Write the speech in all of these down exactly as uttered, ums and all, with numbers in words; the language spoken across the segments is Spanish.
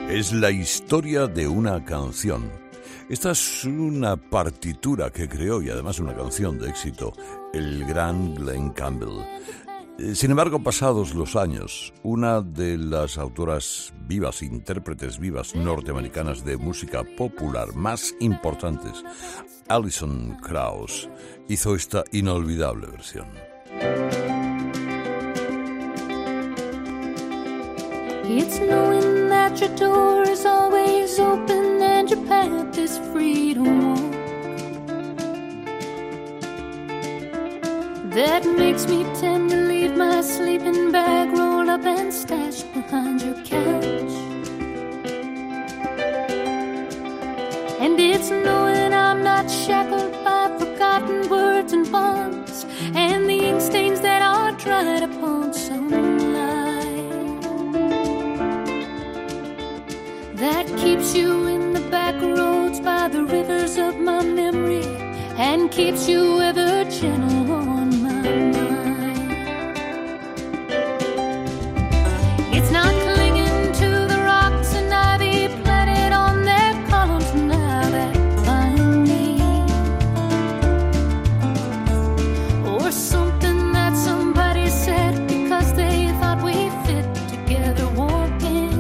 Es la historia de una canción. Esta es una partitura que creó, y además una canción de éxito, el gran Glen Campbell. Sin embargo, pasados los años, una de las autoras vivas, intérpretes vivas norteamericanas de música popular más importantes, Alison Krauss, hizo esta inolvidable versión. It's knowing that your door is always open and your path is free to walk. That makes me tend to leave my sleeping bag rolled up and stashed behind your couch. And it's knowing I'm not shackled by forgotten words and bonds and the ink stains that are dried upon some lie. That keeps you in the back roads by the rivers of my memory and keeps you ever gentle on my mind. It's not clinging to the rocks and ivy planted on their columns now that find me, or something that somebody said because they thought we fit together walking.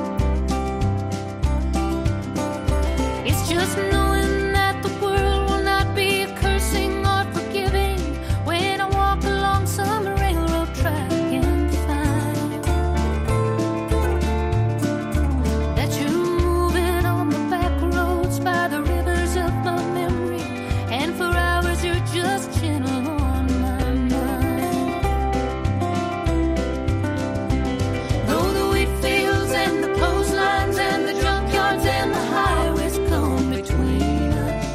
It's just knowing that the world will not be cursing or forgiving when I walk along some railroad track and find that you're moving on the back roads by the rivers of my memory, and for hours you're just gentle on my mind. Though the wheat fields and the clotheslines and the junkyards and the highways come between us,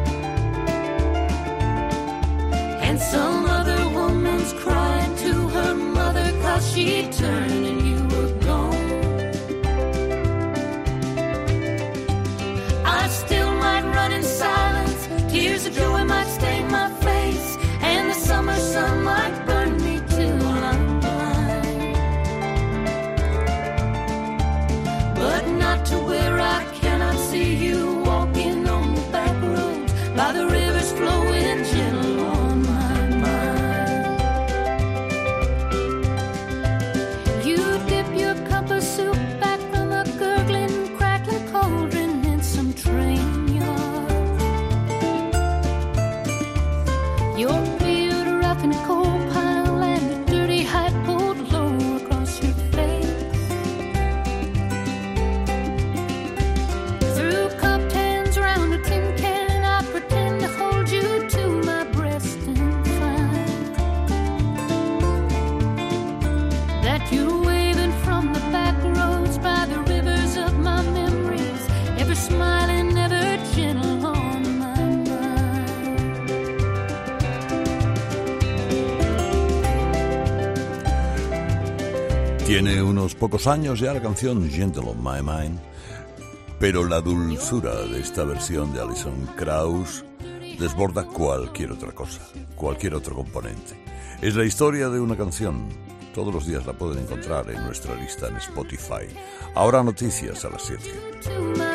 and some other woman's crying to her mother 'cause she turned and you were gone, I still might run in silence, tears of joy might stain my face, and the summer sun might burn me till I'm blind, but not to where I cannot see you walking on the back roads by the rivers flowing gentle on my mind. You dip your cup of soup back from a gurgling, crackling cauldron in some train yard. Your beard rough in a coal pile and a dirty hat pulled low across your face. Through cupped hands round a tin can, I pretend to hold you to my breast and find that you're waving from the back roads by the rivers of my memories, ever smiling, ever gentle on my mind. Tiene unos pocos años ya la canción Gentle on My Mind, pero la dulzura de esta versión de Alison Krauss desborda cualquier otra cosa, cualquier otro componente. Es la historia de una canción. Todos los días la pueden encontrar en nuestra lista en Spotify. Ahora noticias a las siete. To my